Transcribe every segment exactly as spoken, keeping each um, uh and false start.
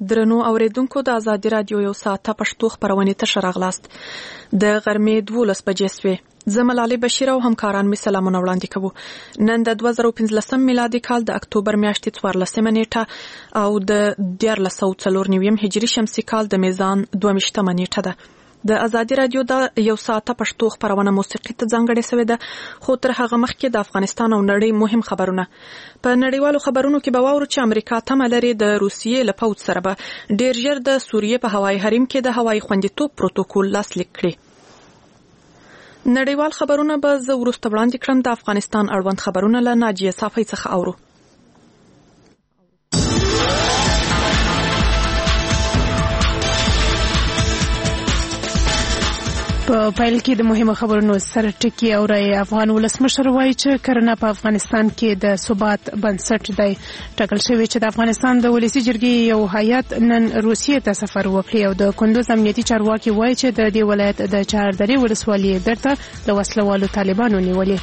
درنو اوریدونکو د آزادي رادیو یو ساعته پښتو خبرونه ته شراغلاست د غرمې دولس بجې سوې زه ملالۍ بشیر او همکاران می سلامونه وړاندې کوو نن د دوه زره پنځلسم میلادي کال د اکتوبر میاشتې څوارلسمه نیټه او د دیارلس سوه څلور نویم هجري شمسي کال د میزان دوه ویشتمه نیټه ده د آزادي رادیو د یو ساعته پښتو خبرونه موسیقي ته ځانګړې شوې ده خو تر هغه مخکې د افغانستان او نړۍ مهم خبرونه په نړیوالو خبرونو کې به واورو چې امریکا تمه لري د روسیې له پوځ سره به ډیر ژر د سوریې په هوایي حریم کې د هوایي خوندیتوب پروتوکول لاسلیک کړي نړیوال خبرونه به زه وروسته وړاندې کړم د افغانستان اړوند خبرونه له ناجیه صافی څخه اورو په پیل کې د مهمو خبرونو سره ټکی او رای افغان ولسمشر وایي چې کرنه په افغانستان کې د ثبات بنسټ دی ټاکل شوی چې د افغانستان د ولسی جرګې یو هیئت نن روسیې ته سفر وکړي او د کندوز امنیتي چارواکي وایي چې د دې ولایت د چهاردرې ولسوالۍ بیرته له وسلوالو طالبانو نیولې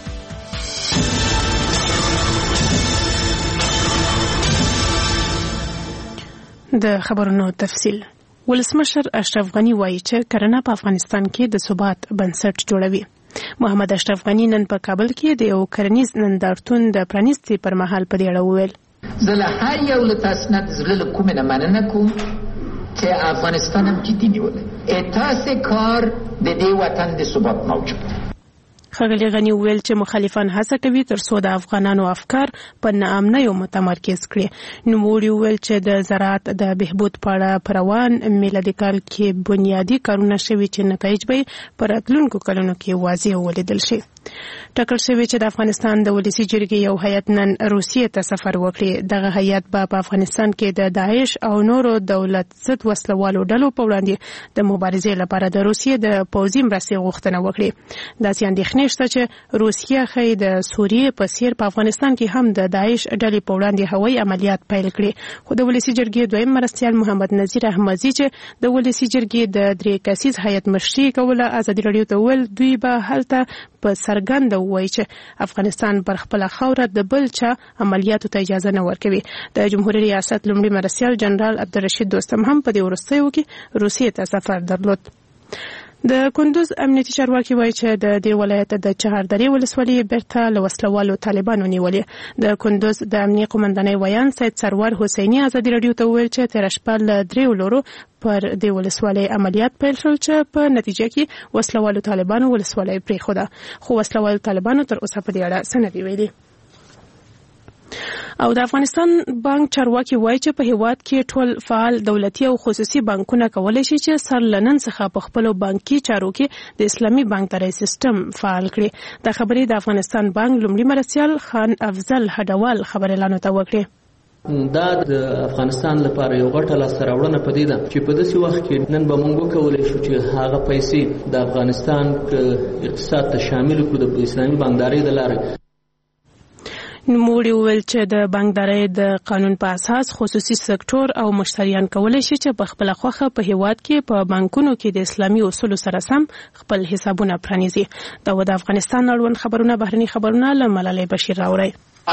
د خبرونو تفصیل ولسمشر اشرف غنی وایي چې کرنه په افغانستان کې د ثبات بنسټ جوړوي محمد اشرف غنی نن په کابل کې د یو کرنیز نندارتون د پرانیستي پر مهال په دې اړه وویل زه له هر یو له تاسو نه د زړه له کومې نه مننه کوم چې افغانستان هم جدي نیولی اساس کار د دې وطن د ثبات موجود دی ښاغلي غني وویل چې مخالفان هڅه کوي تر څو د افغانانو افکار په ناامنیو متمرکز کړي نوموړي وویل چې د زراعت د بهبود په اړه په روان میلادي کال کې بنیادي کارونه شوي چې نتایج به په راتلونکو کلونو کې واضح ولیدل شي ټاکل شوی چې د افغانستان د ولسی جرګې یو هیئت نن روسیې ته سفر وکړي دغه هیئت به په افغانستان کې د داعش او نورو دولت ضد وسلوالو ډلو په وړاندې د مبارزې لپاره د روسیې د پوځي مرستې غوښتنه وکړي داسې اندېښنې شته چې روسیه ښایي د سوریې په څیر په افغانستان کې هم د داعش ډلې په وړاندې هوایي عملیات پیل کړي خو د ولسی جرګې دویم مرستیال محمد نذیر احمدزي چې د ولسی جرګې د درې کسیز هیئت مشري کوله آزادي رادیو ته ویل دوی به هلته په څرګنده وایي چې افغانستان پر خپله خاوره د بل چا عملیاتو ته اجازه نه ورکوي د جمهوریت ریاست لومړي مرستیال جنرال عبدالرشید دوستم هم په دې وروستیو کې روسیې ته سفر درلود د کندوز امنیتي چارواکي وایي چې د دې ولایت د چهاردرې ولسوالۍ بیرته له وسلوالو طالبانو نیولې د کندوز د امنیه قومندانۍ ویان سید سرور حسیني آزادي رادیو ته وویل چې تېره شپه له دریو لورو پر دې ولسوالۍ عملیات پیل شول چې په نتیجه کې وسلوالو طالبانو ولسوالۍ پرېښوده خو وسلوالو طالبانو تر اوسه په دې اړه څه نه دي ویلي او د افغانستان بانک چارواکي وایي چې په هیواد کې ټول فعال دولتي او خصوصي بانکونه کولی شي چې سر له نن څخه په خپلو بانکي چارو کې د اسلامي بانکدارۍ سیستم فعال کړي دا خبرې د افغانستان بانک لومړي مرستیال خان افضل هډوال خبريالانو ته وکړي دا د افغانستان لپاره یو غټه لاسته راوړنه پدې ده چې په داسې وخت کې نن به موږ وکولی شو چې هغه پیسې د افغانستان اقتصاد ته شامل کړو د اسلامي بانکدارۍ د لارې نوموړي وویل چې د بانکدارۍ د قانون په اساس خصوصي سکتور او مشتریان کولی شي چې په خپله خوښه په هیواد کې په بانکونو کې د اسلامي اصولو سره سم خپل حسابونه پرانیزي دا و د افغانستان اړوند خبرونه بهرني خبرونه له ملالۍ بشیر راوړی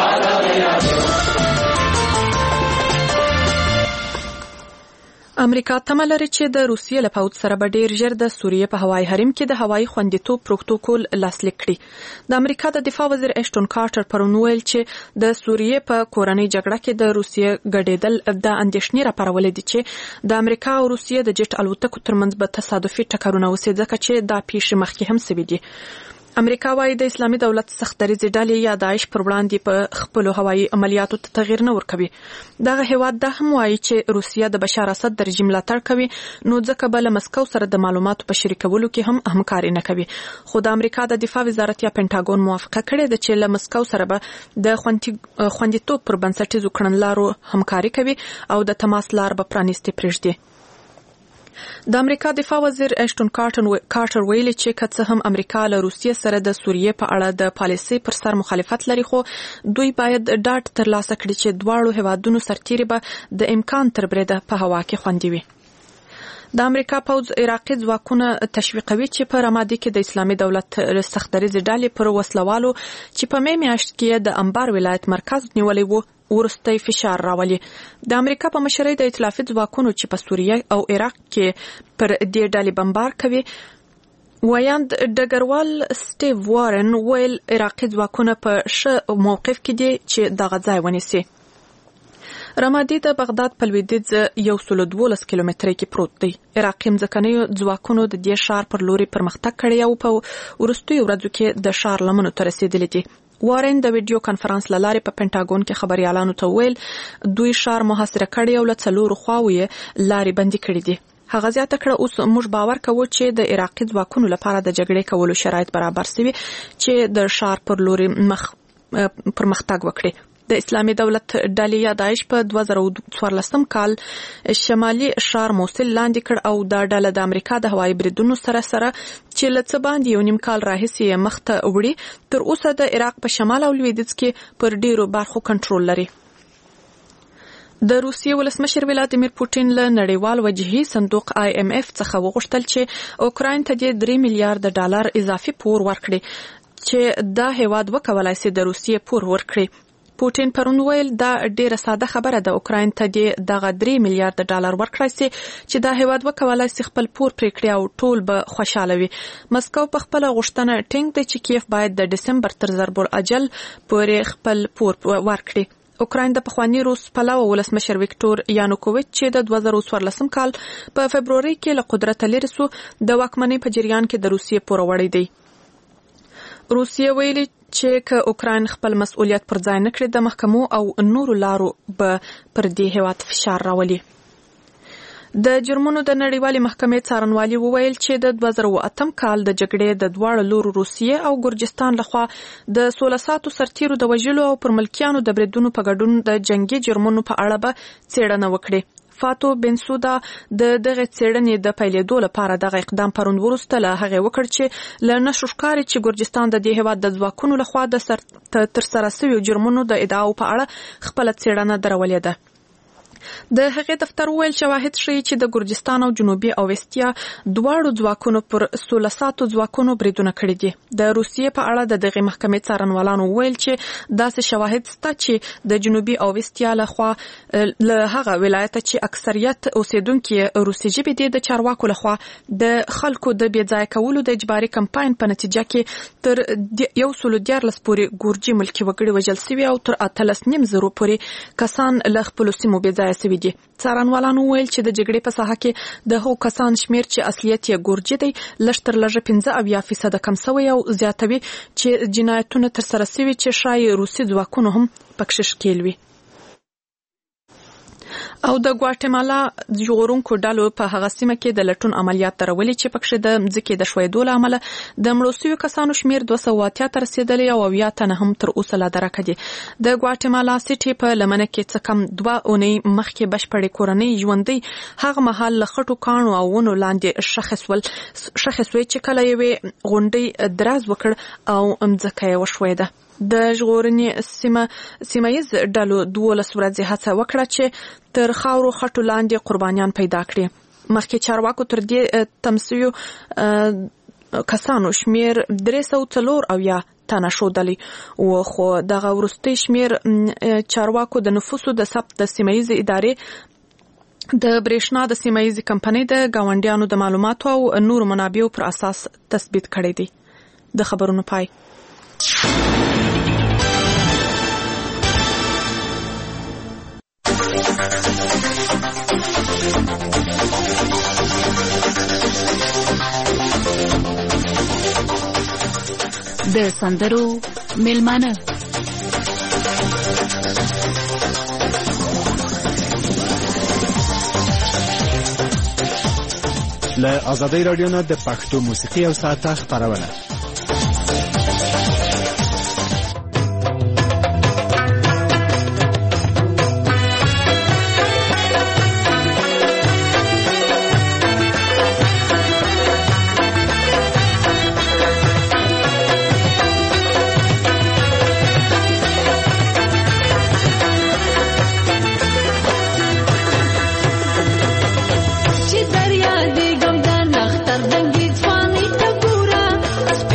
امریکا تمه لري چې د روسیې له پوځ سره به ډیر ژر د سوریې په هوایي حریم کې د هوایي خوندیتوب پروتوکول لاسلیک کړي د امریکا د دفاع وزیر اشټون کارټر پرون ویل چې د سوریې په کورنۍ جګړه کې د روسیې ګډېدل د اندېښنې راپارولې دي چې د امریکا او روسیې د جټ الوتکو ترمنځ به تصادفي ټکرونه وشي ځکه چې دا پیښې مخکې هم شوي دي امریکا وايي د اسلامي دولت سخت دریځ ډلې یا داعش پر وړاندې په خپل هوایي عملیاتو ته تغیر نه ورکوي دغه هیواد دا هم وايي چې روسیه د بشار اسد د رژیم ملاتړ کوي نو ځکه به له مسکو سره د معلوماتو په شریکولو کې هم همکاري نه کوي خو د امریکا د دفاع وزارت یا پینټاګون موافقه کړې ده چې له مسکو سره به د خوندیتوب پر بنسټیزو کړنلارو همکاري کوي او د تماس لار به پرانیستې پرېږدي د امریکا دفاع وزیر اشټون کارټر ویلي چې که څه هم امریکا له روسیې سره د سوریې په اړه د پالیسۍ پر سر مخالفت لري خو دوی باید ډاډ ترلاسه کړي چې دواړو هیوادونو سرتیري به د امکان تر بریده په هوا کې خوندي وي د امریکا پوځ عراقي ځواکونه تشویقوي چې په رمادي کې د اسلامي دولت سختدریځ ډلې پر وسلوالو چې په مې میاشت کې د انبار ولایت مرکز نیولې وو ورستی فشار راولي. د امریکا په مشرۍ د ائتلافي ځواکونو چې په سوریه او عراق کې پر دې ډلې بمبار کوي ویاند ډګروال سټیو وارن ویل عراقي ځواکونه په ښه موقف کې دي چې دغه ځای ونیسي. رمادي د بغداد په لویدیځ یو سل دولس کیلومترۍ کې پروت دی. عراقي ځمکنیو ځواکونو د دې ښار پر لوري پرمختګ کړی او په وروستیو ورځو کې د ښار لمنو ته رسېدلی دي. وارن د ویډیو کانفرنس له لارې په پینټاګون کې خبريالانو ته ویل دوی ښار محاصره کړی او له څلورو خواوو یې لارې بندي کړې دي. هغه زیاته کړه اوس موږ باور کوو چې د عراقي ځواکونو لپاره د جګړې کولو شرایط برابر شوي چې د ښار پر لوري مخ پرمختګ وکړي. د اسلامي دولت ډلې یا داعش په دوه زره څوارلسم کال شمالي ښار موصل لاندې کړ او دا ډله د امریکا د هوایي بریدونو سره سره چې له څه باندې یو نیم کال راهیسې مخ ته وړي تر اوسه د عراق په شمال او لویدیځ کې پر ډیرو برخو کنټرول لري. د روسیې ولسمشر ولادیمیر پوټین له نړیوال وجهي صندوق آی ایم اف څخه وغوښتل چې اوکراین ته د درې میلیارډ ډالر اضافي پور ورکړي چې دا هیواد وکولای شي د روسیې پور ورکړي. پوټین پرون ویل دا ډیره ساده خبره ده اوکراین ته دغه درې میلیارډ ډالر ورکړای شي چې دا هیواد وکولای شي خپل پور پرې کړي او ټول به خوشاله وي. مسکو په خپل غوښتنه ټینګ دی چې کیف باید د دسمبر تر ضرب الاجل پورې خپل پور ورکړي. اوکراین د پخوانی روس پلوه ولسمشر ویکټور یانوکوویچ چې د دوه زره څوارلسم کال په فبروري کې له قدرت لري سو د واکمنۍ په جریان کې د روسیې پور وړي دی. روسیې ویلي چې که اوکراین خپل مسؤلیت پر ځای نه کړي د محکمو او نورو لارو به پر دې هیواد فشار راولي. د جرمونو د نړیوالې محکمې څارنوالي وویل چې د دوه زره اتم کال د جګړې د دواړو لورو روسیې او ګرجستان لخوا د سوله ساتو سرتیرو د وژلو او پر ملکیانو د بریدونو په ګډون د جنگي جرمونو په اړه به څېړنه وکړي. فاتو بنسودا د دغه څېړنې د پیلېدو لپاره دغه اقدام پرون وروسته له هغه وکړ چې له نشو ښکاري چې ګرجستان د دې هیواد د ځواکونو لخوا د سر ترسره شویو جرمونو د ادعاو په اړه خپله څېړنه درولې ده. د هغې دفتر ویل شواهد ښیي چې د ګرجستان او جنوبي اوسټیا دواړو ځواکونو پر سوله ساتو ځواکونو بریدونه کړي دي. د روسیې په اړه د دغې محکمې څارنوالانو ویل چې داسې شواهد شته چې د جنوبي اوسټیا لخوا له هغه ولایته چې اکثریت اوسیدونکي روسي ژبې دي د چارواکو لخوا د خلکو د بې ځای کولو د اجباري کمپاین په نتیجه کې تر یو سل دیارلس پورې ګورجي ملکي وګړي وژل شوي او تر اتلس نیم زرو پورې کسان له خپلو سیمو بې ځایه شوي دي. څارنوالانو ویل چې د جګړې په ساحه کې د هغو کسان شمیر چې اصلیت یې ګورجي دی لږ تر لږه پنځه اویا فیصده کم شوی او زیاتوي چې جنایتونه ترسره شوي چې ښایي روسي ځواکونو هم پکې ښکیل وي. او د ګواټمالا ژغورونکو ډلو په هغه سیمه کې د لټون عملیات درولې چې پکې د ځمکې د ښویېدو له امله د مړو شویو کسانو شمیر دوه سوه اتیا ته رسېدلی او اویا تنه هم تر اوسه لا درکه دي. د ګواټمالا سیټي په لمنه کې څه کم دوه اونۍ مخکې بشپړې کورنۍ ژوندۍ هغه مهال له خټو کاڼو او ونو لاندې ښخ شوې چې کله یوې غونډۍ دراز وکړ او مځکه یې وښویده. د ژغورنې سیمه سیمایز ډلو دولس ورځې هڅه وکړه چې تر خاورو خټو لاندې قربانیان پیدا کړي. مخکې چارواکو تر دې تمسیو کسانو شمیر درې سوه څلور اویا تنه ښودلی و خو دغه وروستی شمیر چارواکو د نفوسو د ثبت د سیمایز ادارې د برېښنا د سیمایزي کمپنۍ د ګاونډیانو د معلوماتو او نورو منابعو پر اساس تثبیت کړی دی. د خبرونو پای. د سندرو میلمانه له آزادۍ راډیو نه د پښتو موسیقي او ساعته خپرونه. دریا دی ګم د نختر دنګي ځواني ته ګوره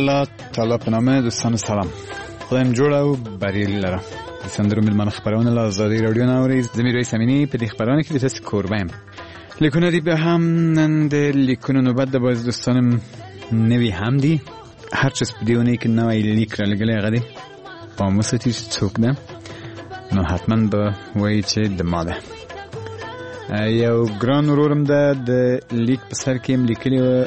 الله تعالی په نامه دوستان سلام. خدایم جوړ او بریالي لره. د سندرو ملمانه خبرونه له آزادۍ رادیو نه اورئ. زه میر رئیس امینی په دې خبرونه کې د تاسو کوربه یم. لیکونه دي به هم نن د لیکونو نوبت د باز دوستانم نوی هم دي. هر چیز په دیونه کې نوی لیک را لګلې هغه دی په موسیقي څوک ده نو حتما به وایي چې د ما ده. یو ګران ورورم ده د لیک په سر کې هم لیکلي و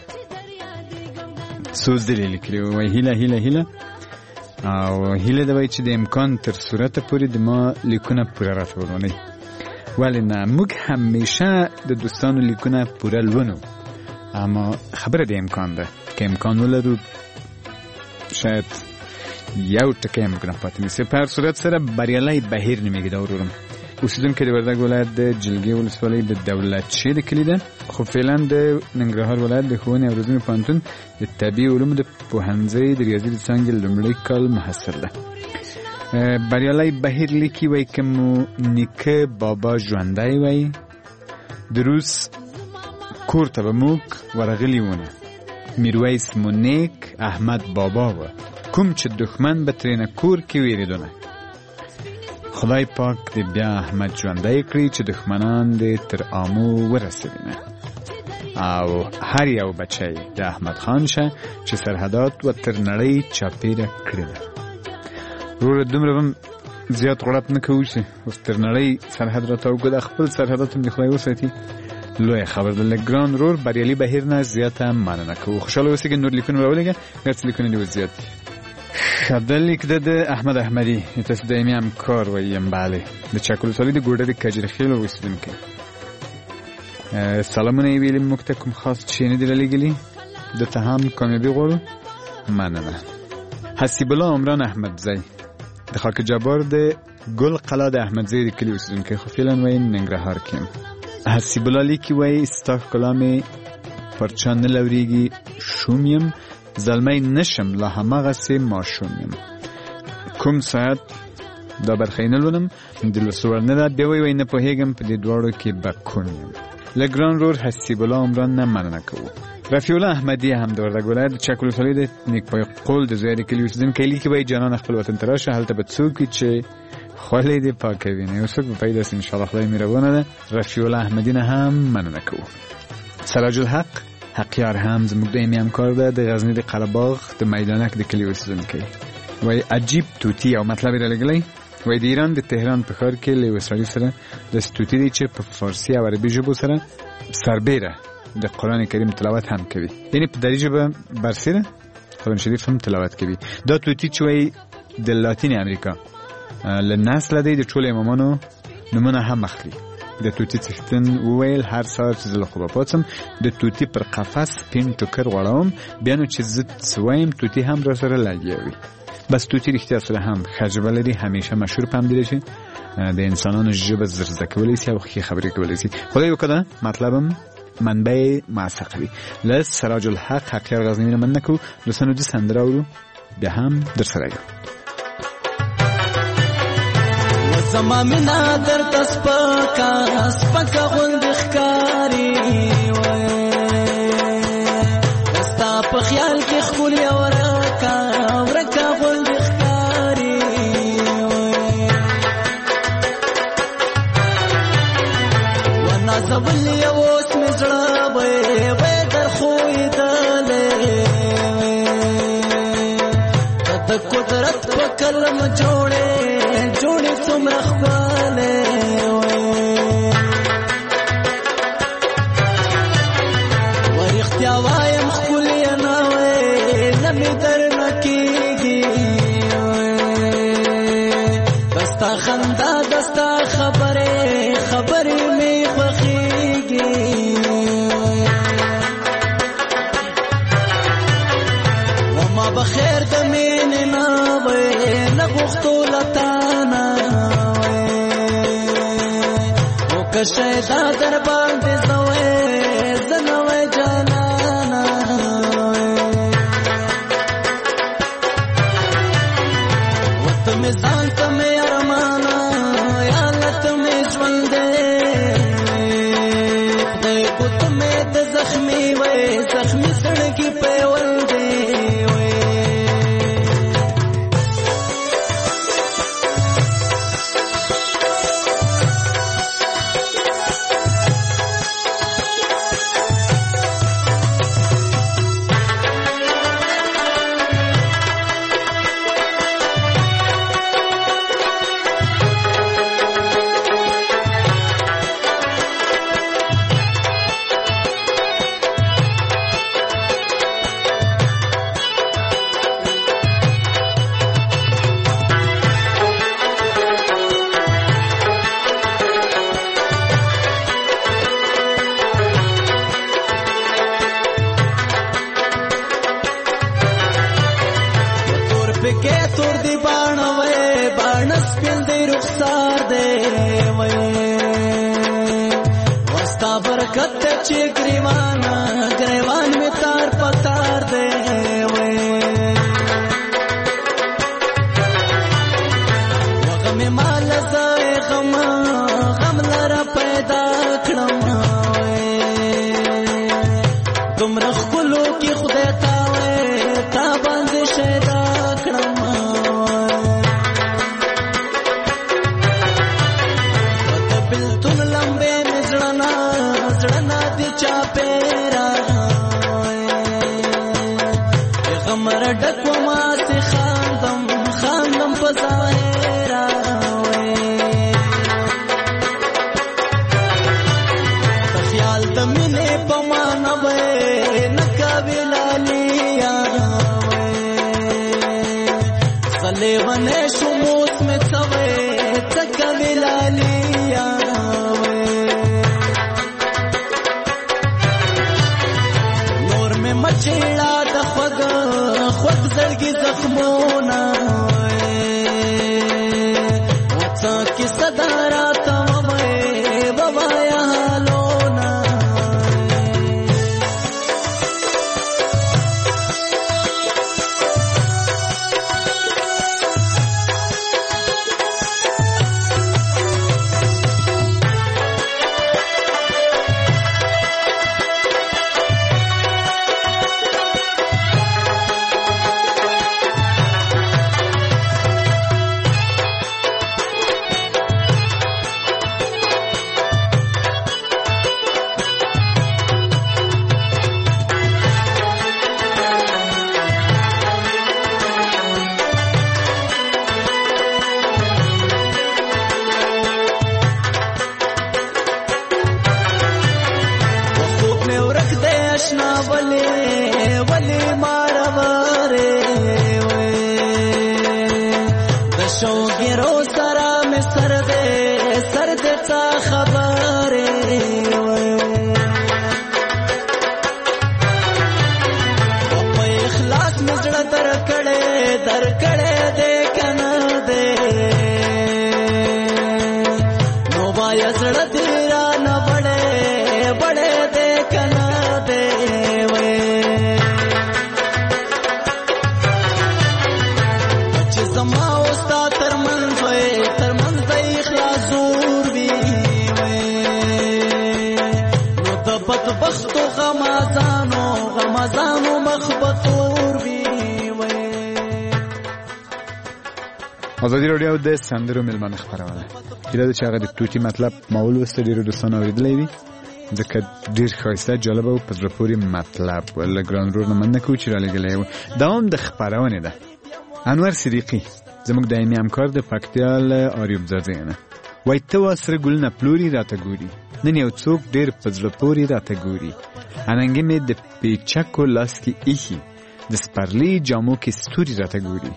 سوزدلی لیکلی و هیله هیله هیله او هیله ده وایي چې د امکان تر صورت پورې د ما لیکونه پوره راته ولولئ. ولی نه موږ همیشه د دوستانو لیکونه پوره لولو اما خبره د امکان ده که امکان ولرو شاید یو ټکی هم موږ نه پاتې نیسي. په هر صورت سره بریالی بهیر نومیږي دا ورورم. اوسیدونکی د وردګ ولایت د جلګې ولسوالۍ د دولتشې د کلي ده خو فعلا د ننګرهار ولایت د ښوونې او روزنې پوهنتون د طبیعي علومو د پوهنځۍ د ریاضي د څانګې لومړی کال محصل ده. بریالی بهیر لیکي وایي که مو نیکه بابا ژوندی وای د روس کور ته به موږ ورغلي وونه میرویس مو نیک احمد بابا و کوم چې دښمن به ترېنه کور کې ویرېدونه. خدای پاک دې بیا احمد ژوندی کړي چې دښمنان دې تر آمو ورسوینه او هر یو بچی د احمد خان شه چې سرحدات و تر نړۍ چاپیره کړي ده. وروره دومره هم زیات غړپ نه کوو چې اوس تر نړۍ سرحد راته وګده خپل سرحدات هم د خدای وساتي. لویه خبر ده. له ګران ورور بریالي بهیر نه زیاته مننه کوو. خوشحاله اوسئ که نور لیکونه راولېږه ګر څه لیکونه دې اوس زیات دي. ښه دا لیک ده د احمد احمدي تاسو دایمي همکار واییم. بله د چک ولسوالۍ د ګوډه د کجرخیلو اوسېدونکی. سلامونه یې ویلي موږ ته کوم خاص شی نه دي رالیږلي ده ته هم کامیابي غواړو. مننه. حسیب الله عمران احمدزی د خاک جبار د ګل قلا د احمدزی د کلي اوسېدونکی خو فعلا وایي ننګرهار کې یم. حسیب الله لیکي وایي ستا ښکلا مې پر چا نه لورېږي شوم یم زلمی نشم لا هماغسې ماشوم یم. کوم ساعت دا برخه یې نه لولم د لوستو وړ نه ده. بیا وایي وایي نه پوهېږم په دې دواړو کې به کوم یم. له ګران رور حسیب الله عمران نه مننه کوو. رفیع الله احمدی هم د وردګ ولایت د چک ولسوالۍ د نیکپای قول د زوی د کلي اوسېدونکی لیکي وایي جانان خپل وطن ته راشه هلته به څوک وي چې خولې دې پاکوي نه یو څوک به پیدا سي انشاءالله. خدای مهربانه ده. رفیع الله احمدی نه هم مننه کوو. سراج الحق حقیار هم زموږ دایمي همکار ده د غزني د قرهباغ د میدانک د کلي اوسېدونکی. وایي عجیب توتي او مطلب یې رالیږلی. وایي د ایران د تهران په ښار کې له یوه سړي سره داسې توتي دی چې په فارسي او عربي ژبو سره سربیره د قرآن کریم تلاوت هم کوي. یعنی په دري ژبه برسیره قرآن شریف هم تلاوت کوي. دا توتي چې وایي د لاتین امریکا له نسله دی د ټولو امامانو نومونه هم اخلي. د توتي څښتن وویل هر سهار چې زه له خوبه پاڅم د توتي پر قفس سپین ټوکر غوړوم بیا نو چې زه څه وایم توتي هم را سره لګیا وي. بس توتي رښتیا سره هم ښه ژبه لري. همیشه مشهور په همدې دی چې د انسانانو ژبه زر زده کولی سي او ښې خبرې کولی سي. خدای وکړه مطلبم منبع موثقه وي. له سراج الحق حقیار غزنوي نه مننه کوو. دوستانو دې سندره اورو بیا هم در سره یو. زما مینا در تسپکا سپکا غوند ښکاری ستا په خیال کې ښکلې ورکا ورکا غوند ښکاری ونازول یې اوس مې زړه وی در خوېدلی د قدرت په کرم جوړې جوړې څومره ښکلې ورښتیا وایم ښکلې نه وې نه مې درنه کېږي دستا خندا دستا خبرې خبرې مې خوښېږي وما بخیر د مینې نه وې نه غوښتو له تانه که شیدا در باندې زوی زنوی جانانا وقت میں ځانته مې ارمانا یا لته مې ژوندې خدای کو ته مې د زخمي وې زخمي سړکي پیول دی وې سپکې تور دی باڼه وې باڼه سپین دی رخسار دی وې وستا برکت چې ګریوان ګریوان می تار پتار دی وې وغم مال زای غم غم لرا پیدا کړم دومره خلو کې خدای تا وې تا باندې شیدا کړم ته بلتون لمبه مزړنا زړنا دي چا پیرا غمر ډکو ما سي خاندم خاندم په ظاهرا خیال د مینې په معنا وې لیوانه شو موس میں څوې څکه ویلالیا نور میں مچېړه د خوګ خوګ زړګي زخمونه وڅ کی صدارا ته وې بوایا حالونه ازادي راډیو د سندرو ملمنه خبرونه کله چې هغه د توتی مطلب ماول وسته ډیرو دوستانو اوریدلې وي ځکه ډیر ښایسته جالب او پزړه پورې مطلب ول ګران رور نه مننه کوم چې را لګلې دوام د خبرونه ده انور صدیقی زموږ دایمي همکار د پکتیال آریوب زاده نه وای ته واسره ګل نه پلوري راته ګوري نن یو څوک ډیر پزړه پورې راته ګوري اننګ مې د پیچکو لاس کې ایخي د سپرلی جامو کې ستوري راته ګوري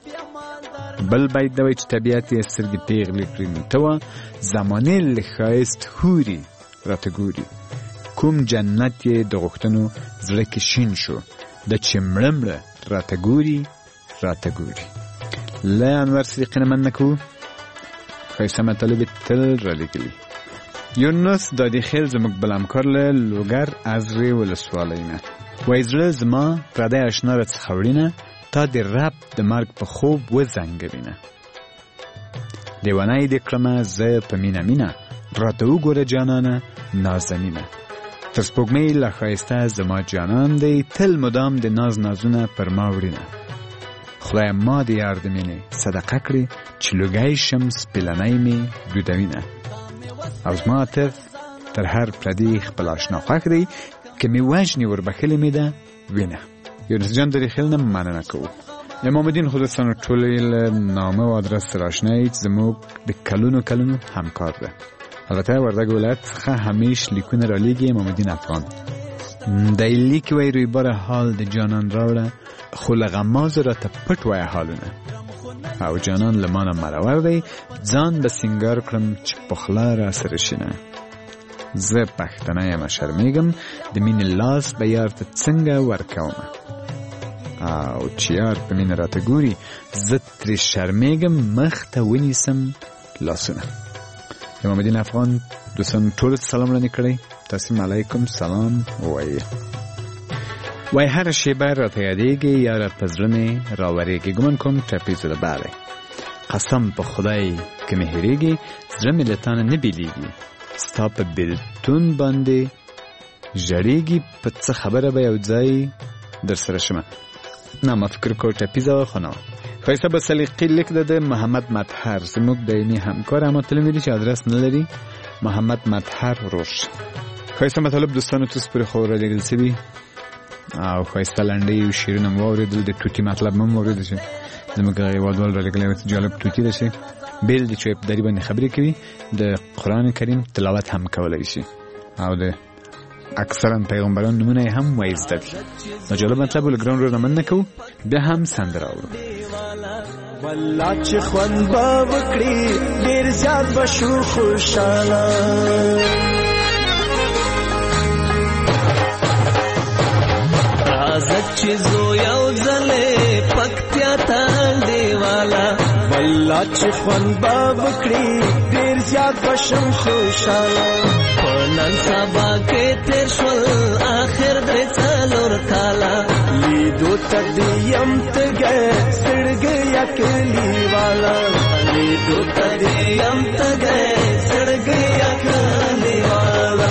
بل باید دوی چې طبیعت یې سترګې پیغلې کړي نو ته وا زمانې له ښایست هوري راته ګوري کوم جنت یې د غوښتنو زړه کې شین شو د چې مړه مړه راته ګوري راته ګوري له انور صدیقي نه مننه کوو ښایسته مطالب تل رالیږلي یونس دادي خیل زموږ بل همکار له لوګر ازرې ولسوالۍ نه وایي زړه زما پردی اشنا راڅخه وړینه تا د رب د مرګ په خوب وزنګوینه لیونی دې کړمه زه په مینه مینه راته وګوره جانانه نازنینه تر سپوږمۍ لا ښایسته زما جانان دی تل مدام د ناز نازونه پر ما وړینه خدای ما د یار د مینې صدقه کړې چې لوګی شم سپیلنی مې دودوینه او زما عطر تر هر پردي خپل اشنا خوښ دی که مې وژنې وربښلې مې ده وینه یونس جان دری خیل نه مننه کوو امام الدین خودستان ټولې نامه او ادرس سره آشنا یې چې زموږ د کلونو کلونو همکار ده البته وردګ ولایت څخه همیش لیکونه رالیږي امام الدین افغان د لیک وی روی بار حال د جانان راوړه خو له غمازو راته پټ وایه حالونه او جانان له مانه مرور دی ځان به سینګار کړم چې پخلا را سره شینه زه پښتنه یم شرمیږم د مینې لاس به یار ته څنګه ورکومه او چې یار په مینه راته ګوري زه ترې شرمېږم مخ ته ونیسم لاسونه. امام الدین افغان دوستان ټولو ته سلام وړاندې کړی. تاسو علیکم سلام وایي. وای هر شیبه راته یادېږي یا را په زړه مې راورېږي ګومان کوم ټپې زه د بالی قسم په خدای که مې هېرېږي زړه مې له تا نه نه بېلېږي ستا په بېلتون باندې ژړېږي په څه خبره به یو ځای در سره شمه. نه ما فکر کو ټپیزه وه خو نه وه. ښایسته به سلیقې لیک ده د محمد مطهر زموږ دایمي همکار اما تل مې چې ادرس نه لري محمد مطهر روش. ښایسته مطالب دوستانو تاسو پورې خو رالیږل شوي او ښایسته لنډې او شعرونه مو واورېدل. د ټوټي مطلب مو هم واورېدل چې زموږ هغه هېوادوال رالیږلی جالب ټوټي ده چې بیل دي چې په دري باندې خبرې کوي د قرآن کریم تلاوت هم کولی شي او د اکثرا پیغمبران نمونه هم وایزده دي. نو جالب مطلب و لګران رو رمن نکو بیا هم سندره اورو. والله چې خوند به وکړي ډېر زیات به شو خوشحاله راځه چې زو یو ځلې پکتیا ته انډیواله والله چې خوند به وکړي ډېر زیات به شم خوشحاله په نن سبا کې تېر شول آخر درې څلور کاله لیدو ته دې یم تږی سړګی یا کلیواله لیدو ته دې یم تږی سړګی یا کلیواله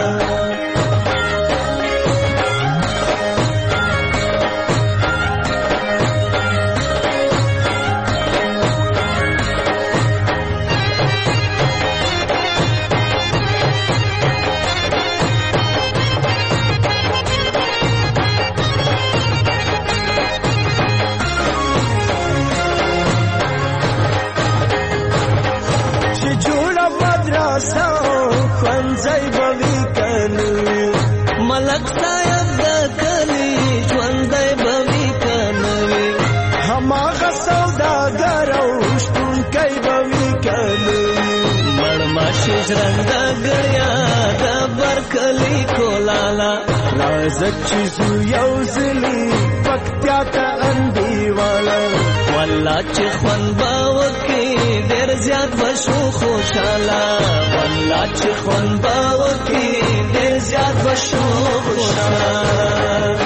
ځای به وي کنوي ملک صاحب د کلي ژوندی به وي کنوي هماغه سوداګر او شپونکی به وي کنوي مړماشي ژرنده ګړیا د برکلي کولاله راځه چې زو یو ځلي پکتیا ته انډیواله والله چې خوند به وکړي ډېر زیات به شو خوشحاله والله چې خوند به وکړي ډېر زیات به شو خوشحاله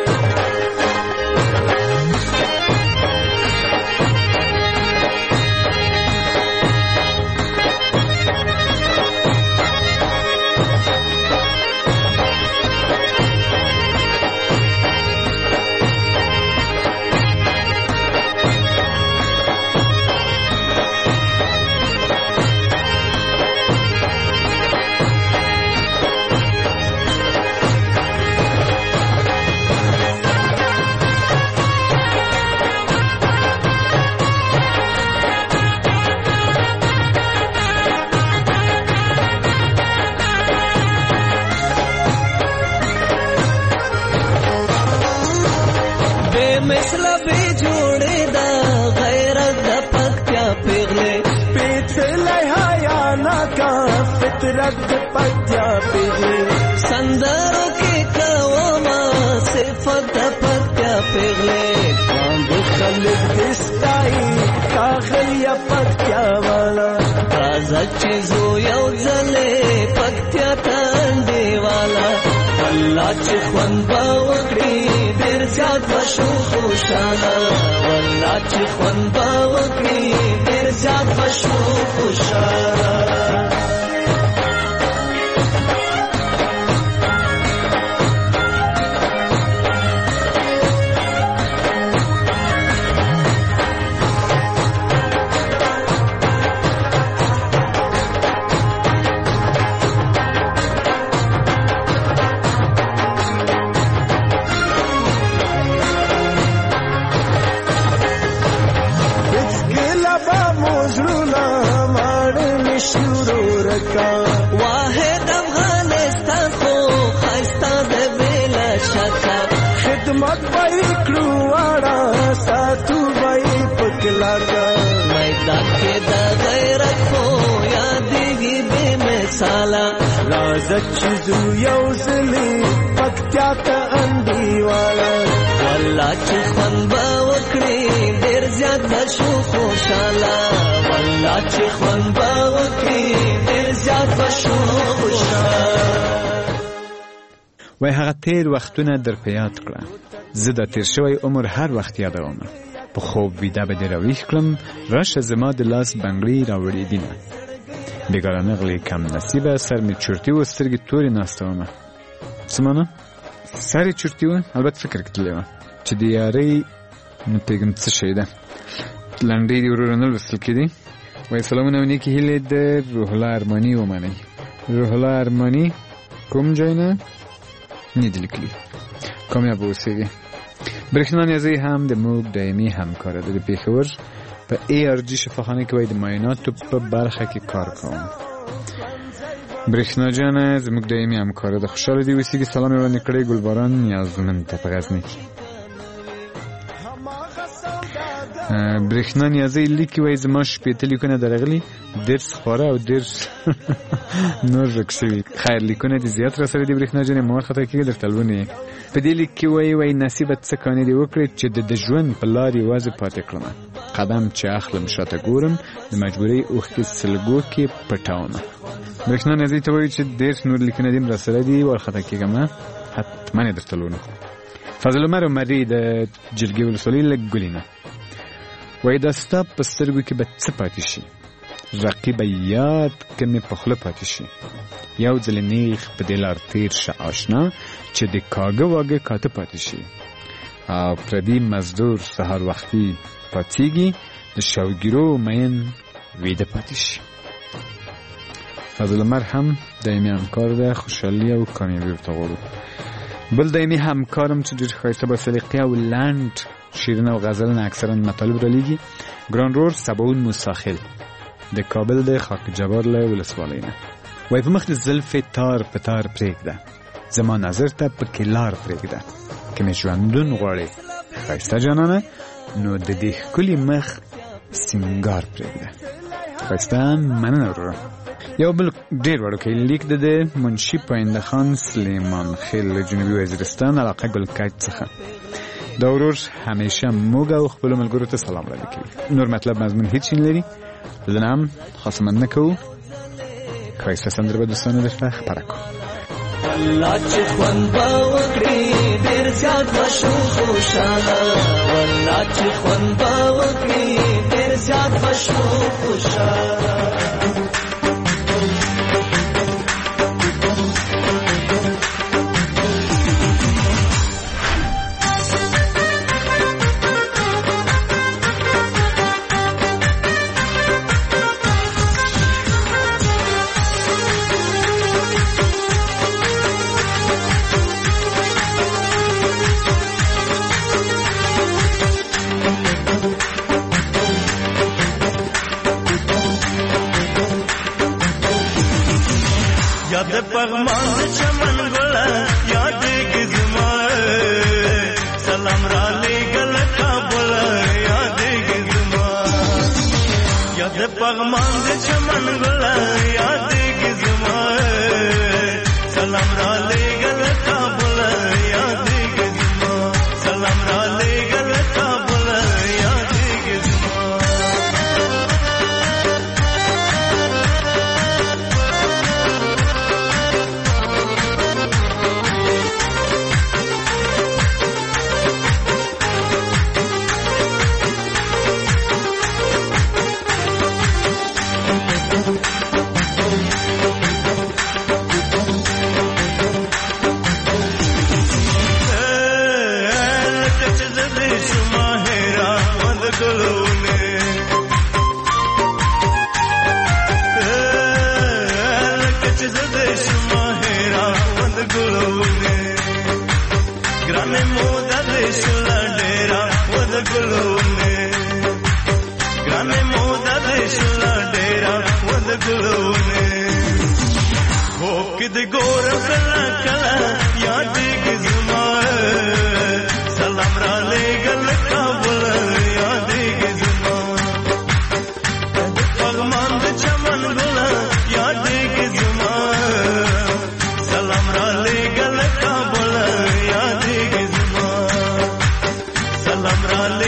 فطرت پکتیا پیغلی سندرو کې کوما صفت پکتیا پیغلی باند خلک دستای کاخلیا پکتیا والا راځه چې زو یو ځلې پکتیا تاندې والا والله چې خوند به وکړي ډېر زیات به شو خوشحاله والله چې خوند به وکړي ډېر زیات به شو خوشحاله واحد افغانستان خو خایسته د بلا شکه خدمت به کړو واړه ساتو به پکلاکه میدان کې د غیرت خو یادېږي بې مثاله راځه چې زو یو ځلې پکتیا ته انډیواله والله والله چې خوند به وکړي ډېر زیات بشو خوشاله والله چې خوند به وکړي ډېر زیات بشو خوشاله. وای هغه تیر وختونه در په یاد کړه، زه د تیر شوی عمر هر وخت یادوم. په خوب ویده به دې راویښ کړم، راشه زما د لاس بنګړۍ راوړې دینه. بیګاره نغلې کم نصیبه، سر مې چورتي و، سترګې تورې ناسته ومه. څه مانه؟ سر یې چورتي و؟ البته فکر کې تللی وه چې د یارۍ نه پوهېږم څه شی ده. لنډۍ دې وروره نه لوستل کېدې. وایي سلامونه او نیکې هیلې د روح الله ارماني ومنئ. روح الله ارماني کوم ځای نه؟ نه دي لیکلي. کامیاب اوسئ. برېښنا نیازی هم د موږ دایمي همکاره ده. د پېښور په ای آر جي شفاخانه کې وایي د معایناتو په برخه کې کار کوم. برېښنا جانه زموږ دایمي همکاره ده. خوشحاله دې اوسئ. سلام یې وړاندې کړی ګلباران نیازمند ته په غزني کې. برېښنا نیازی لیکي وایي زما شپېته لیکونه درغلي، درس خواره او درس نور ورک شوي. خیر لیکونه دې زیات راسره دي برېښنا جانې، مه وارخطا کېږه، درته لولې. په دې لیک کې وایي وایي نصیبه څه کانې دې وکړې چې د ژوند په لار یوازې پاتې کړمه. قدم چې اخلم شاته ګورم، د مجبورۍ اوښکې سلګو کې پټومه. برېښنا نیازی ته وایي چې ډېر نور لیکونه دې راسره دي، وارخطا کېږه مه، حتما یې درته لولم. فضل عمر عمري د جلګې ولسوالۍ له ګلینه وایي دا ستا په سترګو کې به څه پاتې شي؟ رقیبه یاد که مې په خوله پاتې شي. یو ځل نیغ په دې لار تیر شه آشنا، چې د کاږه واږه کاته پاتې شي. او پردي مزدور سهار وختي پاتېږي، د شوګیرو مین ویده پاتې شي. فضل عمر هم دایمي همکار ده. خوشحالي او کامیابي ورته غواړو. بل دایمي همکارم چې ډېر ښایسته با سلیقې او لنډ شیرین او غزلن اکثرا مطالب را لیږي، ګران رور سباون موساخیل د کابل د خاک جبار له ولسوالۍ نه. وایي په مخ د زلفې تار په تار پرېږده، زما نظر ته پکې لار پرېږده. که مې ژوندون غواړې ښایسته جانانه، نو د دې ښکلي مخ سینګار پرېږده. ښایسته مننه وروره. یو بل ډېر وړوکی لیک د د منشي پاینده خان سلیمان خیل له جنوبي وزیرستان علاقه ګلکج څخه. دا ورور همیشه موږ او خپلو ملګرو ته سلام وړاندې کوي. نور مطلب مضمون هیڅ نه لري. له نه هم خاصه مننه کوو. ښایسته سندره به دوستانو درته خپره کوو. والله چې خوند به وکړي ډېر زیات به شو خوشاله، والله چې خوند به وکړي ډېر زیات به شو خوشاله. یاد پغمان چمن ګل یاد گزما سلام را لګل کابل یاد گزما یاد پغمان چمن ګل یاد گزما سلام را لګل کابل یاد گزما سلام را لګل کابل یاد گزما. سلام را لے گل کابل یاد گزما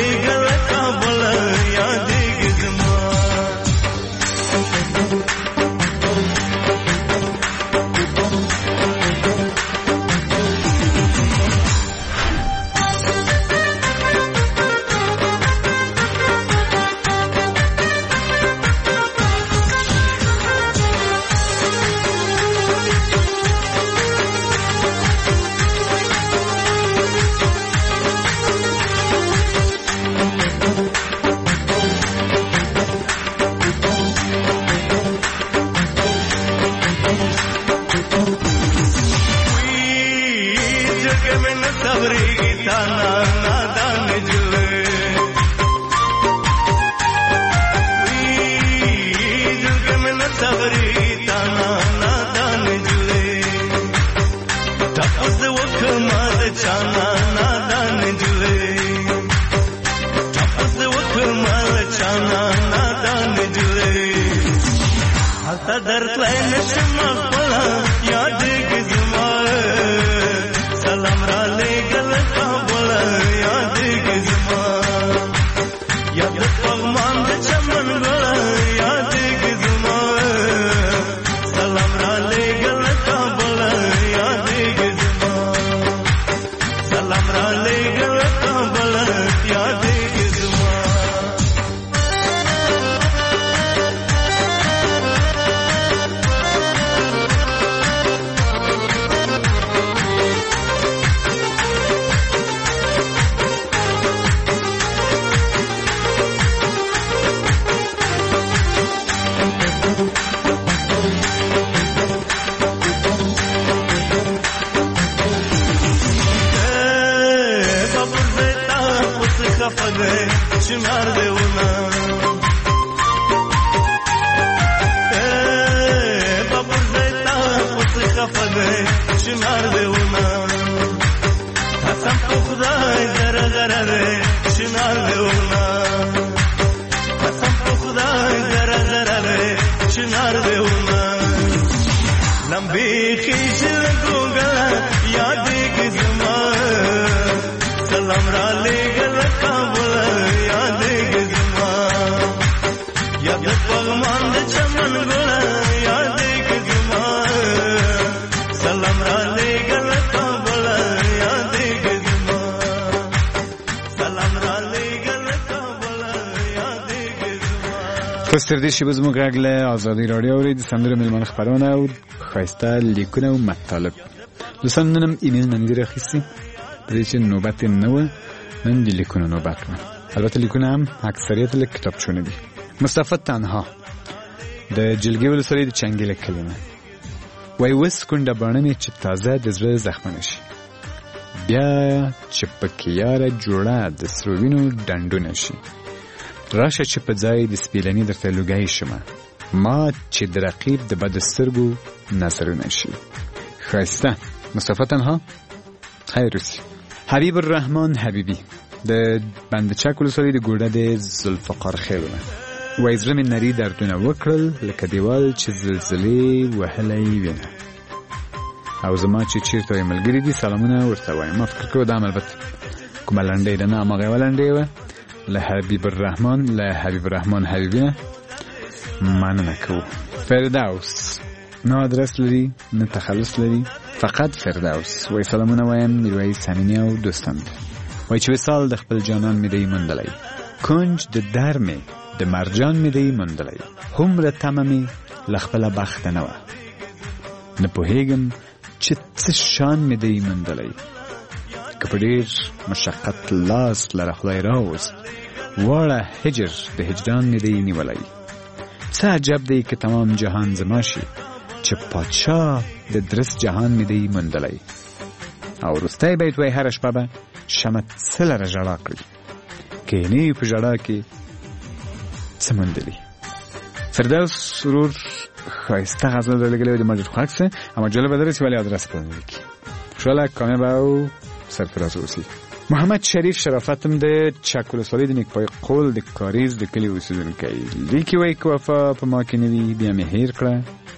لېږل کابل یادېږي زما تر دې شی زموږ غږ له آزادي رادیو اورید سندره ملمن خبرونه او خاصه لیکونه او مطالب دوستان ننم ایمیل من دې راخیستی پرې چې نوبت نه و نن دې لیکونه نوبت و البته لیکونه هم اکثریت له کتابچونه دي مصطفی تنها د جلګي ولسوالۍ د چنګیل کلمه وای وس کونډه باندې چې تازه د زړه زخم نشي بیا چې پکې یاره جوړه د سروینو ډنډو نشي راشه چې په ځای د سپیلنی درته لوګای شمه ما چې د رقیب د بد سترګو نظرونه شي خسته مصطفی تنها خیرسی حبیب الرحمن حبیبی د بندچک ولسوالۍ د ګوډه د ذوالفقار خیلونه وای زړه مې نری دردونه وکړل لکه دیوال چې زلزلې وهلی وینه او زما چې چیرته ملګری دي سلامونه ورته وایم ما فکر کوم دا البته کومه لنډۍ ده نه هغه ولنډۍ وه له حبیب الرحمن له حبیب الرحمن حبیبینه مننه کوو فردوس نه ادرس لري نه تخلص لري فقط فردوس وای سلامونه وایم میرویس امینی او دوستان وای چې وصال د خپل جانان می دی مندلای کنج د در می د مرجان می دی مندلای همره تمامي لخپل بخت نه و نه پوهیږم چې څه شان می دی مندلای کپډیر مشقت لاس لره خدای راوست واړه هجر د هجران می دی نیولای څه عجب دی که تمام جهان زما شي چې پادشاه د درس جهان می دی مندلای او رسته بیت وای هر شپه به شمت سره جړا کړی کینی په جړا کې سمندلی فردوس سرور خایسته غزل دلګلې د ماجد خاکسه اما جالب درس ولی آدرس پرونی کی خوشاله کامه باو سرفراز اوسی محمد شریف شرافتم د چاکول سولید نیک پای قول د کاریز د کلی اوسیدونکي لیکي وای کو وفا په ما کې نوی بیا مې هیر کړه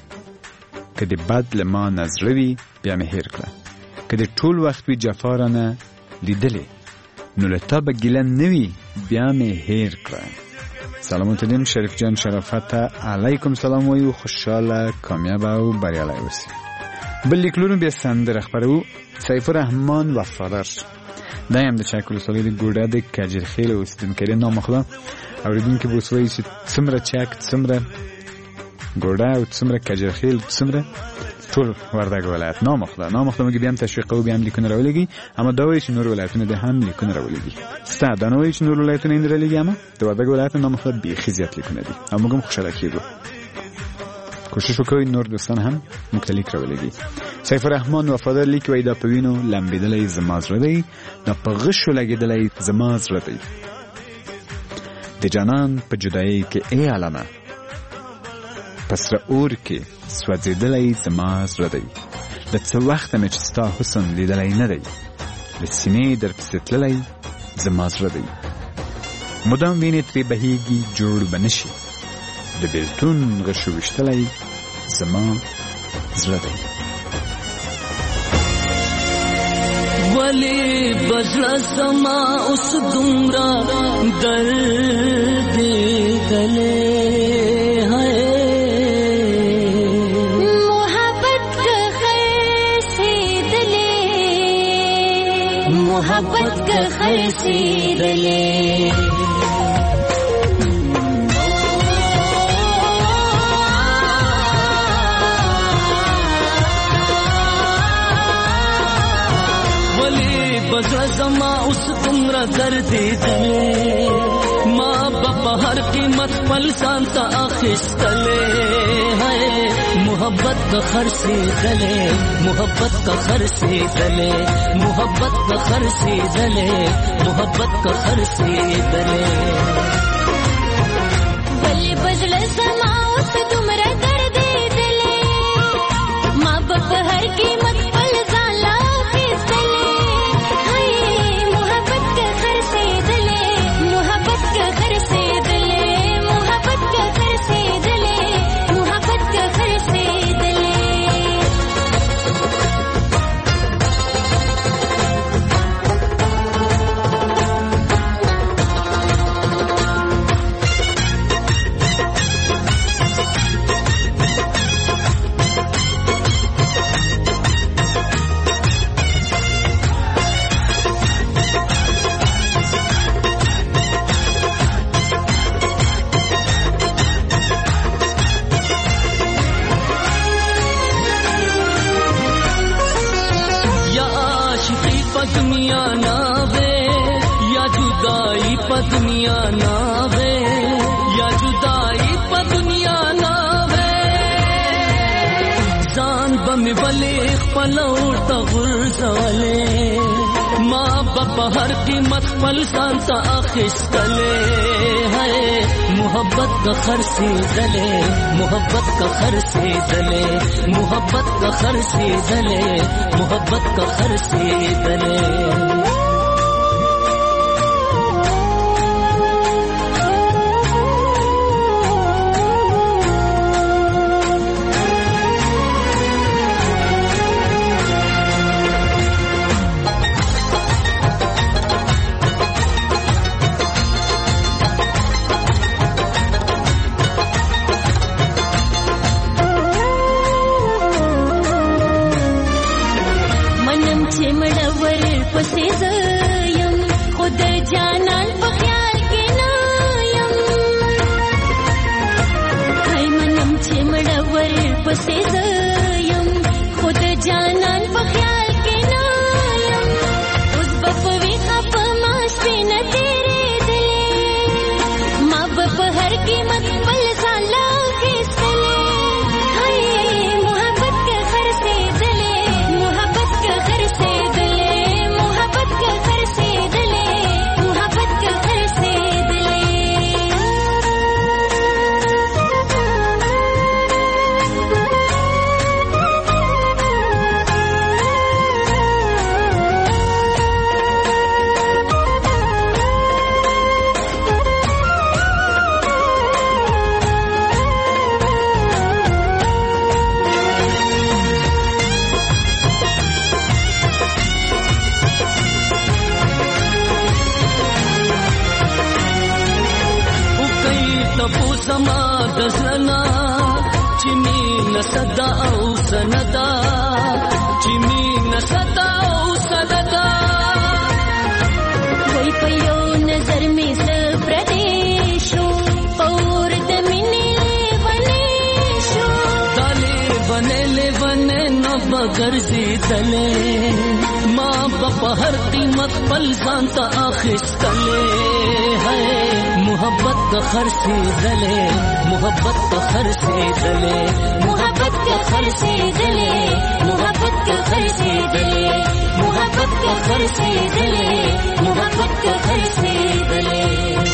کدی بد لما نظروي بیا مې هیر کړه کدی ټول وخت وی جفارانه لیدلې نو لته به ګلن نوی بیا مې هیر کړه. سلامات دین شریف جان شرافت علیکم سلام وایو. خوشحاله کامیاب او بریالی اوسئ. بل لیکلورو بیا سندره خپرو سیف الرحمن وفادار دا هم د چاکلو سالی د ګوډه د کجرخیل اوسیدونکی نامخلا اوریدونکي به وایي چې څومره چاک څومره ګوډه او څومره کجرخیل څومره ټول وردګ ولایت نامخلا نامخلا موږ بیا هم تشویق او بیا هم لیکونه راولېږي، اما دا وایي چې نور ولایتونه د هم لیکونه راولېږي. ستا دا نه وایي چې نور ولایتونه یې نه راولېږي، اما د وردګ ولایت نامخلا بیخي زیات لیکونه دي او موږ هم خوشحاله کېږو. کوشش وکوئ نور دوستان هم موږ ته لیک راولېږي. سیف الرحمن وفادار لیک وایي دا په وینو لمبېدلی زما زړه دی، دا په غشو لګېدلی زما زړه دی. د جانان په جدایۍ کې ای عالمه په سره اور کې سوځېدلی زما زړه دی. له څه وخته مې چې ستا حسن لیدلی نه دی، له سینې درپسې تللی زما زړه دی. مدام وینې ترې بهیږي جوړ به نه شي، د بېلتون غشو ویشتلی زما زړه دی. ولی بزړه زما اوس دومره درد دلی ہے، محبت کا خرسیدلی، محبت کا خرسیدلی. بزړه زما اوس دومره درد دلی، ما به په هر قیمت خپل ځان ته اخیستلی ہے، محبت د خرڅېدلی، محبت د خرڅېدلی، محبت د خرڅېدلی، محبت د خرڅېدلی. بلې بزړه زما اوس دومره درد دلی، ما به په هر قیمت خپل ځان لا دنیا ناوے یا جدائی پا دنیا ناوے، یا جدائی پا دنیا ناوے، ځان به مې ولې خپله ورته غورځولې، ما به په هر قیمت خپل ځان ته اخیستلی ہے، محبت کا خرڅېدلی، محبت کا خرڅېدلی، محبت کا خرڅېدلی، محبت کا خرڅېدلی. ټپو زما د زړه چې مینه صدا او سندا چې مینه صدا او سندا وای په یو نظر مې سپردې شو اور د مینې لیونې شو تالې بنې لیونې نو بګرځې تلې ما په هر قیمت پل ځان ته اخیستلې ہے محبت د خرڅېدلې محبت د خرڅېدلې محبت د خرڅېدلې محبت د خرڅېدلې محبت د خرڅېدلې محبت د خرڅېدلې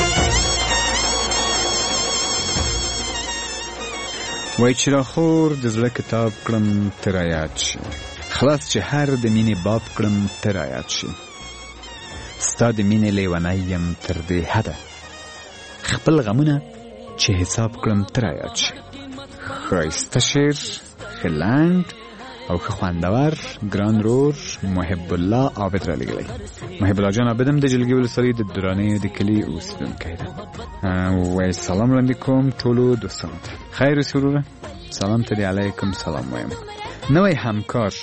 وای چې راخور د زړه کتاب کړم تر یاد شي خلاص چې هر د مینې باب کړم تر یاد شي ستا د مینې لیونی یم تر دې حده خپل غمونه چې حساب کړم تر یاد شي ښایسته شعر ښه لنډ او ښه خوندور ګران رور محب الله عابد را لیږلی محب الله جان عابد هم د جلګې ولسوالۍ د درانۍ د کلي اوسېدونکی ده وایي سلام وړاندې کوم ټولو دوستانو ته خیر اوسې وروره سلام ته دې علیکم سلام وایم نوی همکار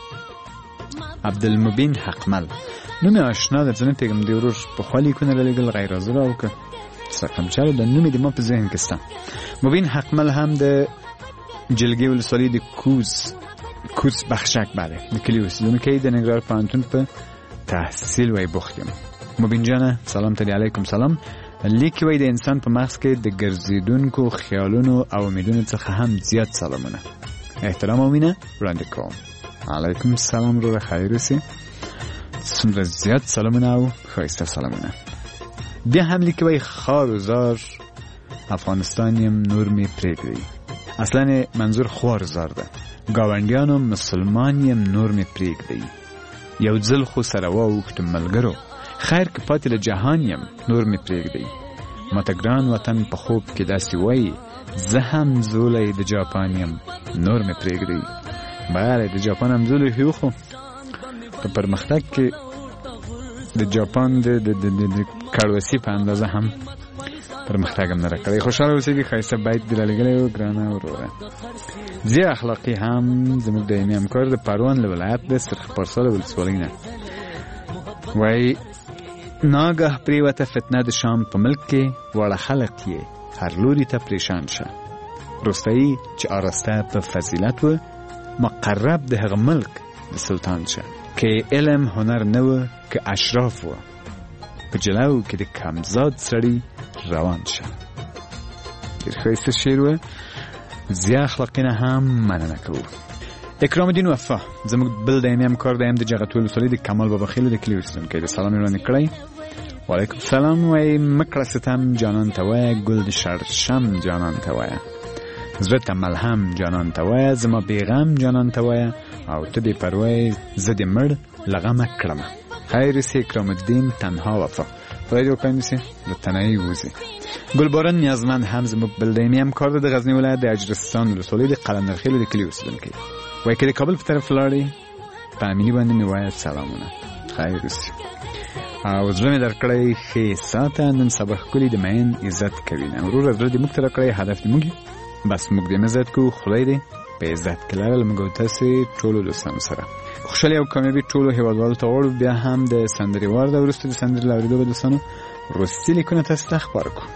عبدالمبین حقمل نوم آشنا در ځنه پیغام دی ورور پخوا لیکونه رالیږل غیر حاضر او که سقمچر د نوم د ما په ذهن کې سته مبین حقمل هم د جلګې ولسوالۍ د کوز کوز بخشک بله د کلي اوسېدونکی د ننګرهار پوهنتون په تحصیل وی بوخت یم مبین جانه سلام ته علیکم سلام لیکي وی د انسان په مغز کې د ګرځېدونکو خیالونو او امیدونو څخه هم زیات سلامونه احترام او مینه وړاندې کوم علیکم سلام وروره خیر اوسې څومره زیات سلامونه او ښایسته سلامونه بیا هم لیکي وی خار و زار افغانستان یم نور مې پرېږدئ اصلا منظور خوار زار ده ګاونډیانو مسلمان یم نور مې پرېږدئ یو ځل خو سره واوښتم ملګرو خیر که پاتې له جهان یم نور مې پرېږدئ ماته ګران وطن په خوب کې داسې وایي زه هم زولی د جاپان یم نور مې پرېږدئ بله د جاپان هم زولی یو خو په پرمختګ کې د جاپان د کړوسي په اندازه هم پرمختګ هم نه راکړی خوشحاله اوسېږي ښایسته بیت دې رالیږلی و ګرانه وروره زی اخلاقي هم زموږ دایمي همکار د پروان له ولایت د سرخ پارسا له ولسوالۍ نه وایي ناګه پرېوته فتنه د شام په ملک کې واړه خلق یې هر لوري ته پریشان شه روستایي چې آراسته په فضیلت و مقرب د هغه ملک د سلطان شه که علم هنر نه و که اشراف و په جلو کې د کمزاد سړی روان شه ډېر ښایسته شعر و زیه اخلاقي نه هم مننه کوو اکرام الدین وفا زموږ بل دایمي همکار دی هم د جغتو ولسوالۍ د کمال بابا خیلو د کلي اوسېدونکی د سلام یې وړاندې کړی وعلیکم سلام وایي مکړه ستم جانان ته وایه ګل د شړشم جانان ته وایه زړه ته ملهم جانان ته وایه زما بېغم جانان ته وایه او ته بې پروایې زه دې مړ له غمه کړمه خیر اوسې اکرام الدین تنها وفا خدای دې وکړي اوسې له تنهایي ووځې ګلباران نیازمند هم زموږ بل دایمي همکار دی د غزني ولایت د اجرستان ولسوالۍ د قلندرخیلو د کلي اوسېدونکی وایي که د کابل په طرف لاړې په امیني باندې مې وایه سلامونه خیر اوسې او زړه مې درکړی ښې ساته نن سبا ښکلي د مین عزت کوي نه وروره زړه دې موږ ته راکړی هدف دې موږ بس موږ دې عزت کوو خدای دې په عزت کې لرل موږ او تاسې ټولو دوستانو سره خوشحالي او کامیابي ټولو هېوادوالو ته غواړو بیا هم د سندرې وار ده وروسته د سندرې له اورېدو به دوستانو وروستي لیکونه تاسو ته خپاره کړو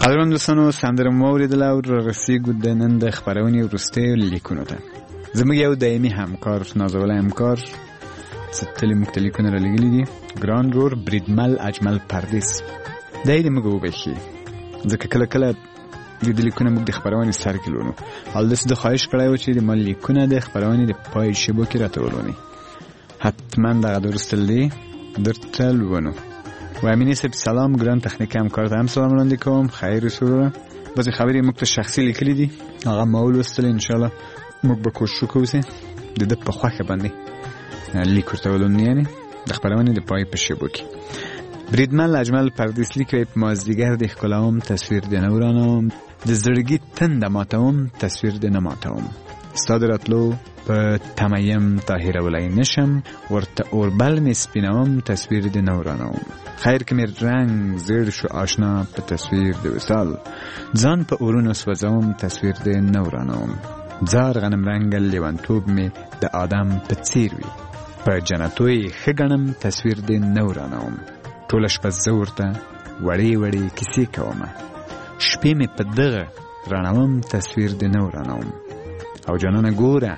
قدرمن دوستانو سندره مو اوریدله او رسیدو د نن د خبرونې وروستۍ لیکونو ته. زموږ یو دایمي همکار نازولی همکار ستلی موږ ته لیکونه رالیږلي دي. ګران رور بریدمل اجمل پردیس دی دې موږ وبخښي ځکه کله کله د لیکونه موږ د خبرونې سر کې لولو. هلداسې د خواهش کړی و چې د ما لیکونه د خبرونې د پای شبو کې راته ولولئ. حتما دغه درستل دی درته لولو. و امینی صاحب سلام، ګران تخنیک همکار ته هم سلام وړاندې کوم. خیر سروره بعضې خبرې موږ ته شخصي لیکلي دي، هغه ما ولوستلې. انشاءالله موږ به کوشش وکړو چې د ده په خوښه باندې لیک ورته ولولو، یعنې د خپرونې د پای په شبو کې. بریدمل اجمل پردیس لیکوي په مازدیګر د ښکلاوم تصویر د نه ورانوم، د زړګي تنده ماتوم تصویر د نه ماتوم، ستا د راتلو په تمه یم تا هېرولی نشم، ورته اوربل مې سپینوم تصویر د نه ورانوم، خیر که مې رنګ زیړ شو آشنا په تصویر د وصال، ځان په اورونو سوځوم تصویر د نه ورانوم، زار غنم رنګ لیونتوب مې د آدم په څیر وي، په جنتو یې ښه ګڼم تصویر د نه ورانوم، ټوله شپه زه ورته وړې وړې کیسې کومه، شپې مې په دغه رڼوم تصویر د نه ورانوم، او جانانه ګوره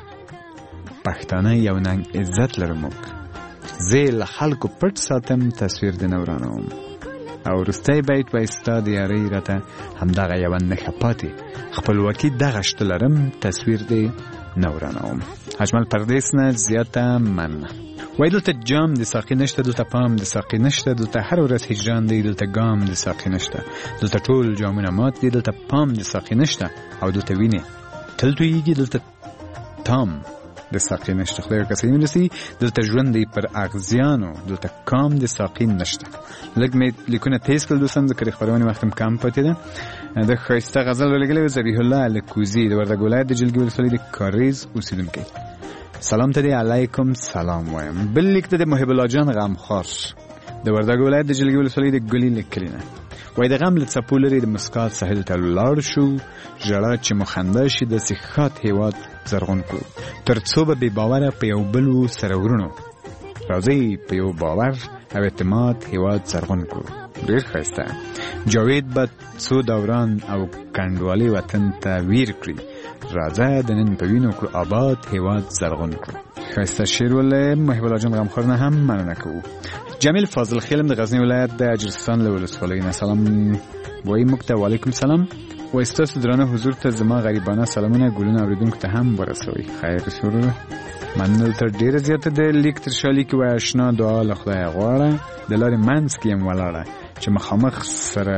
پښتانه یو ننګ عزت لرو موږ، زه یې له خلکو پټ ساتم تصویر د نه ورانوم، او وروستی بیت وایي ستا د یارۍ راته همدغه یوه نښه پاتې، خپلواکي دغه شته لرم تصویر د نه ورانوم. اجمل پردیس نه زیاته مننه. وایي دلته جام د ساقي نشته، دلته پام د ساقي نشته، دلته هر ورځ هجران دی، دلته ګام د ساقي نشته، دلته ټول جامونه مات دي، دلته پام د ساقي نشته، او دلته وینې تل تویږي، دلته تام د ساقي نشته. خدای وکړي ونرسي دلته ژوند دی پر اغزیانو، دلته کام د ساقي نشته. لږ مې لیکونه تیز کړل دوستان ځکه د خپرونې وخت هم کم پاتې ده. د ښایسته غزل ولګلی و ذبیح الله الکوزي د وردګ ولایت د جلګې ولسوالۍ د کاریز اوسېدونکی. سلام ته دی علیکم سلام وایم. بل لیک ته د محب الله جان غمخوار د وردګ ولایت د جلګې ولسوالۍ د ګلي له کلي نه. وایي د غم له څپو لرې د مسکات ساحل ته ولاړ شو، ژړا چې مو خندا شي داسې ښاد هېواد زرغون کړو، تر څو به بې باوره په یو بل و سره ورونو، راځئ په یو باور او اعتماد هېواد زرغون کړو. ډېر ښایسته. جاوید به څو دوران او کنډوالې وطن ته ویر کړي، راځه د نن په وینو کړو آباد هېواد زرغون کړو. ښایسته شعر ولې محب الله جان غمخوار نه هم مننه کوو. جمیل فاضل خیلم د غزنی ولایت د اجرستان له ولسوالۍ نه سلام وایي موږ ته. وعلیکم سلام. وایي ستاسو درانه حضور ته زما غریبانه سلامونه ګلونه اورېدونکو ته هم ورسوئ. خیر سرور. مننه تر ډېره زیاته د لیک تر شا لیکي وایي اشنا دعا له خدایه غواړه، د لارې منځ کې یم ولاړه، چې مخامخ سره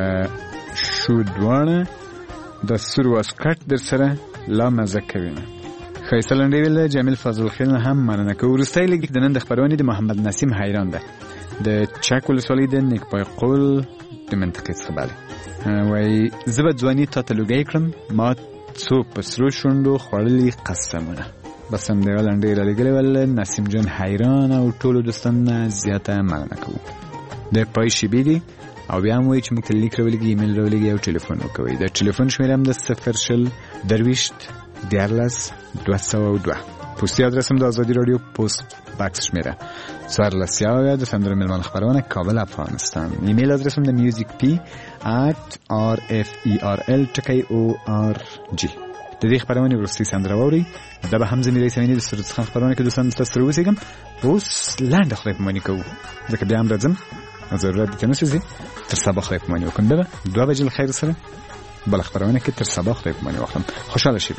شو دواړه، د سور واسکټ در سره لا مزه کوینه. ښایسته لنډۍ ویله جمیل فاضل خیل نه هم مننه کوو. وروستی لیک د نن د خپرونې د محمد نسیم حیران ده د چک ولسوالۍ د نیکپای قول د منطقې څخه بله. وایي زه به ځواني تا ته لوګی کړم، ما څو په سرو شونډو خوړلي قسمونه. بس همدې لنډۍ رالیږلې وله نسیم جان حیران او ټولو دوستانو نه زیاته مننه کوو. د پای شیبې دي او بیا هم وایي چې موږ ته لیک راولېږي، ایمیل راولېږي او ټلیفون وکوئ. د ټلیفون شمېره هم د صفر شل درویشت دیارلس دوه سوه او دوه. پوستي ادرس هم د ازادي راډیو پوست باکس شمېره څوارلس یاویا د سندرو مېلمانه خپرونه کابل افغانستان. ایمیل ادرس هم د میوزیک پی ات آر اف ای آر ال ټکی او آر جی. د دې خپرونې وروستۍ سندره واورئ. دا به هم زه میرې سمینې د سرود خان خپرونه کې دوستان تاسو سره اوسېږم. اوس لنډه خدای پاماني کوو ځکه بیا هم راځم، ضرورت دې ته نه سوځي. تر سبا خدای پاماني وکړم. بله دوه بجې له خیر سره بله خپرونه کې تر سبا خدای پاماني واخلم. خوشحاله شئ.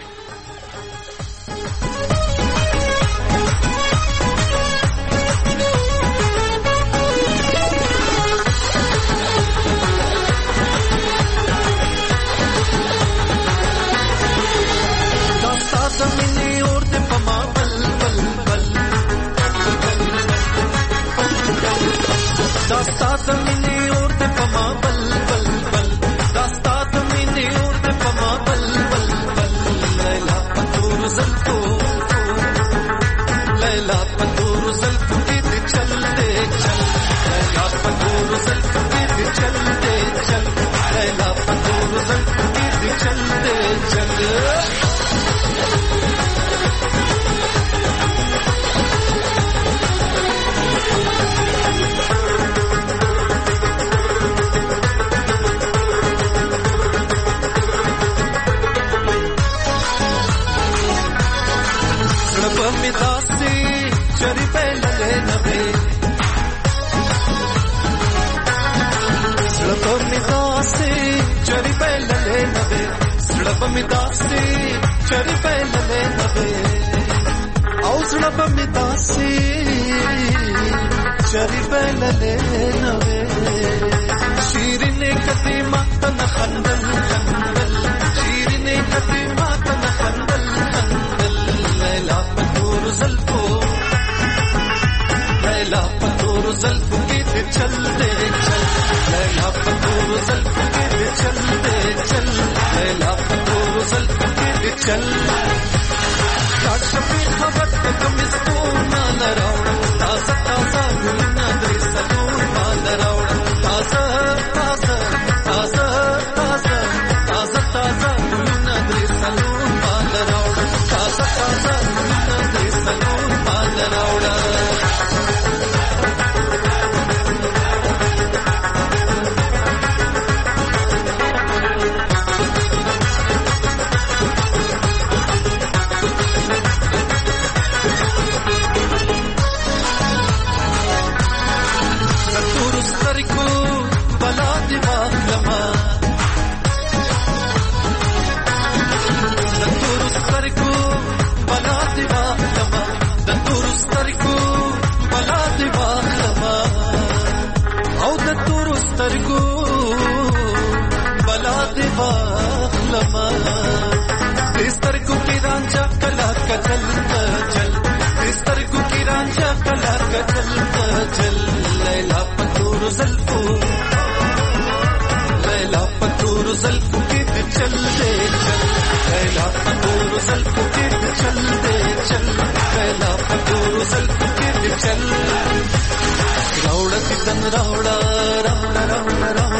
Bal bal, زړه به مې داسې چرې بایللی نه وې او زړه به مې داسې چرې بایللی نه وې شیرینې کدې ماته نه خندل خندل شیرینې کدې ماته نه خندل خندل لیلا په تورو زلفو لیلا په تورو زلفو کې دې چل دې چل لیلا په تورو زلفو کې دې چل دې چل لیلا په تورو زلفو کې دې چل کاټ شپې خبر ته کمستونه لراوړم تازه تازه ګلونه درې سلور مال راوړم تازه تازه تازه تازه تازه تازه ګلونه درې سلور مال راوړم تازه تازه ګلونه درې سلور مال راوړم रावड़ा रावड़ा रावड़ा रावड़ा